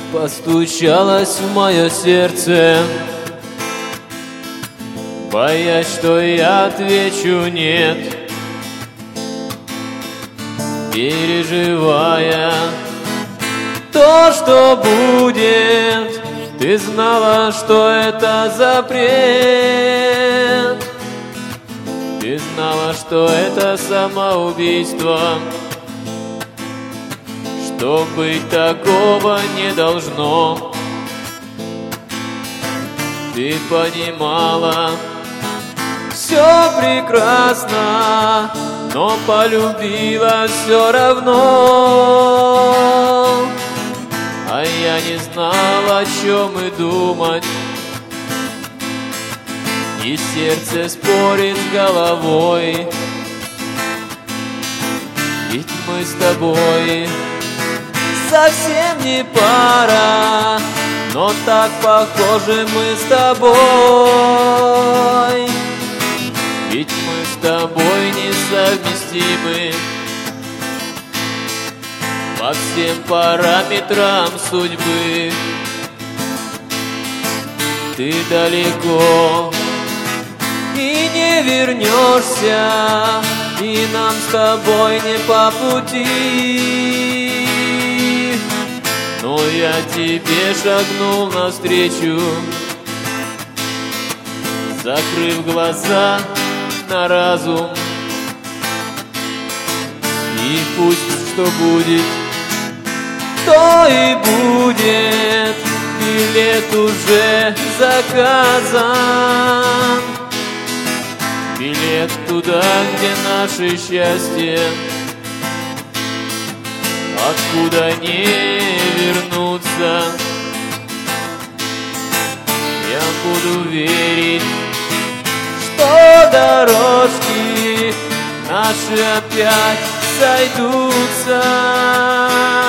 постучалась в мое сердце, боясь, что я отвечу нет, переживая то, что будет. Ты знала, что это запрет, ты знала, что это самоубийство, что быть такого не должно. Ты понимала, все прекрасно, но полюбила все равно. А я не знал, о чем и думать, и сердце спорит с головой. Ведь мы с тобой совсем не пара, но так похожи мы с тобой. Ведь мы с тобой несовместимы по всем параметрам судьбы. Ты далеко и не вернешься, и нам с тобой не по пути. Но я тебе шагнул навстречу, закрыв глаза на разум. И пусть что будет, то и будет. Билет уже заказан, билет туда, где наше счастье, откуда не вернуться. Я буду верить, что дорожки наши опять сойдутся.